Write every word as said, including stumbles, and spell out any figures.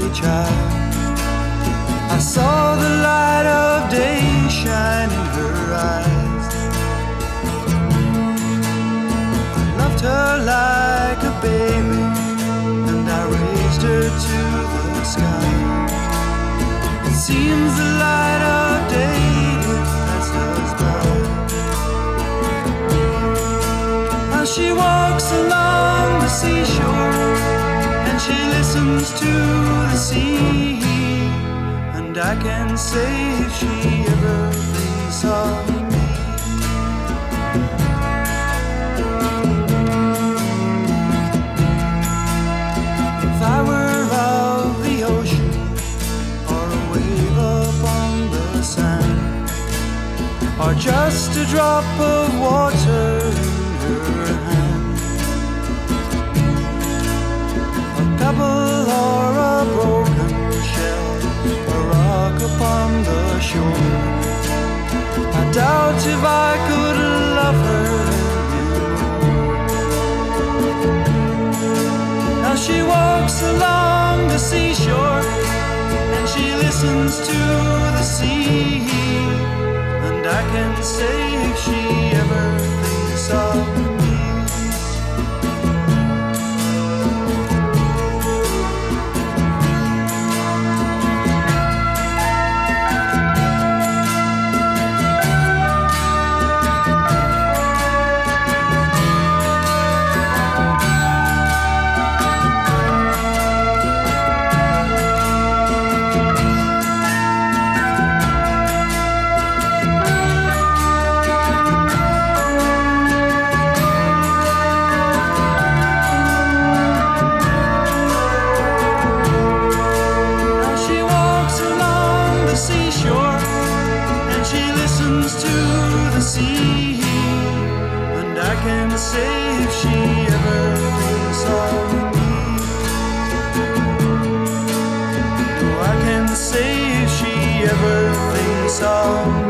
child. I saw the light of day shine in her eyes. I loved her like a baby, and I raised her to the sky. It seems the light of day did pass us by. Now she walks along the seashore, and she listens to the sea. And I can say if she ever thinks of me. If I were of the ocean, or a wave upon the sand, or just a drop of water in her hand, a pebble or a broken shell, a rock upon the shore, I doubt if I could love her anymore. Now she walks along the seashore, and she listens to the sea. And I can say if she ever thinks of me. And I can say if she ever thinks of me. No, I can say if she ever thinks of me.